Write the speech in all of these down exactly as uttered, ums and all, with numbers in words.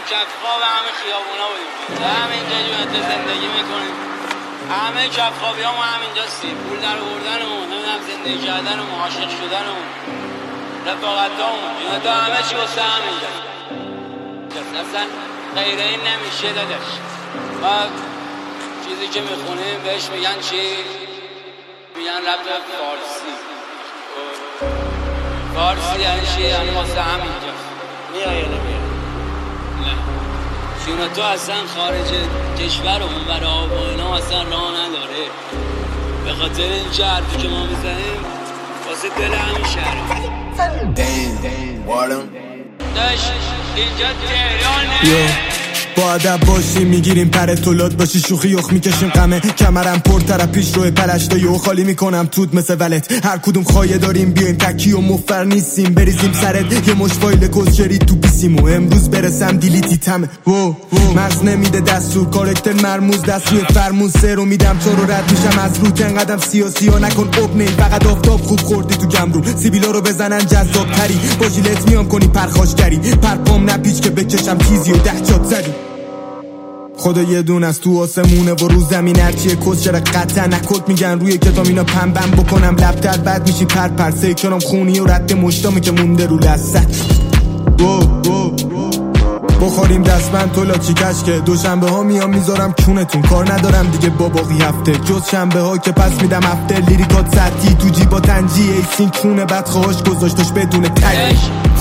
کف خواب همه خیابونا بودیم، همینجا جونت زندگی میکنیم، همه کف خوابی هم همینجاستیم، پول در آوردنمون، نمیدونم زندگی کردنمون، عاشق شدنمون، رفاقتامون، جونت همه چی واسه همینجا اصلا غیر این نمیشه دادش. و چیزی که میخونیم بهش میگن چی؟ میگن رپ فارسی. فارسی یعنی چی؟ یعنی واسه همینجاست. میای یا نمیای؟ نه. چون تو اصلا خارج کشور و اون برای آب و اینا اصلا راه نداره. به خاطر این چه حرفی که ما میزنیم واسه دل همین شهر. داشت اینجا تهرانه. با ادب باشی میگیریم پر تولاد باشی، شوخی یخ میکشیم قمه، کمرم پر طرف پیش روی پلشتای و خالی میکنم توت مثل ولت. هر کدوم خواهی داریم بیایم تکی و مفر نیستیم، بریزیم سرت یه مش فایل کسچری تو پیسیم و امروز برسم دیلیتی تمه. مغز نمیده دستور، کارکتر مرموز دست روی فرمون، سه رو میدم تو رو رد میشم از رو، انقدم سیاسی ها نکن ابنی، فقط آفتاب خوب خوردی تو گمرو، سیبیلا رو بزنن جذاب تری، با ژیلت میام کنی پرخاشگری، پرپام نپیچ که بکشم تیزی و ده جات زدی. خدا یه دون از تو آسمونه و رو زمین هرچیه کس چرا قطع نکت میگن روی کتاب اینا پنبم بکنم لبتر بد میشی پر پر سیکنم خونی و رد مشتامی که مونده رو لست. بخوریم دستبند تو لاچی کشکه، دوشنبه ها میام میذارم کونتون، کار ندارم دیگه با باقی هفته جز شنبه ها که پس میدم هفته، لیریکات سطحی تو جیبا تنجی ایسین کونه بدخواهاش گذاشتش بدون تایی.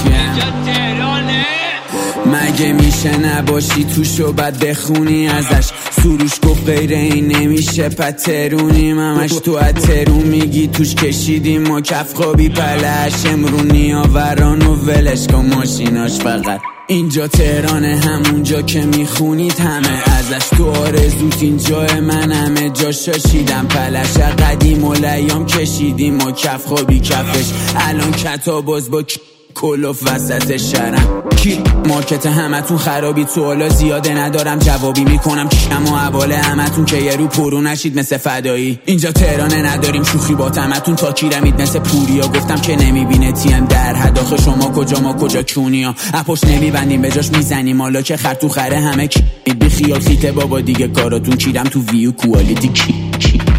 مگه میشه نباشی توشو بعد بخونی ازش، سروش گفت غیر این نمیشه پترونیم همش تو اترون میگی توش کشیدیم ما کف خوابی پلش، امرونی آوران و ولش کن ماشیناش فقط اینجا تهرانه، همونجا که میخونید همه ازش، تو آرزوت اینجا من همه جا شاشیدم پلش، قدیم و لیام کشیدیم و کف خوابی کفش، الان کتا باز با کلوف وسط شهرم کی مارکت همتون خرابی، تو حالا زیاده ندارم جوابی میکنم کم و حواله همتون که یه رو پرو نشید مثل فدایی، اینجا تهرانه نداریم شوخی با تمتون تا کیرمید مثل پوریا، گفتم که نمیبینه تیم در حد آخه شما کجا ما کجا کونیا، اپوش نمیبندیم به جاش میزنیم حالا که خر تو خره همه کی بی خیال خیته بابا دیگه کاراتون کیرم تو ویو کوالیتی کی کی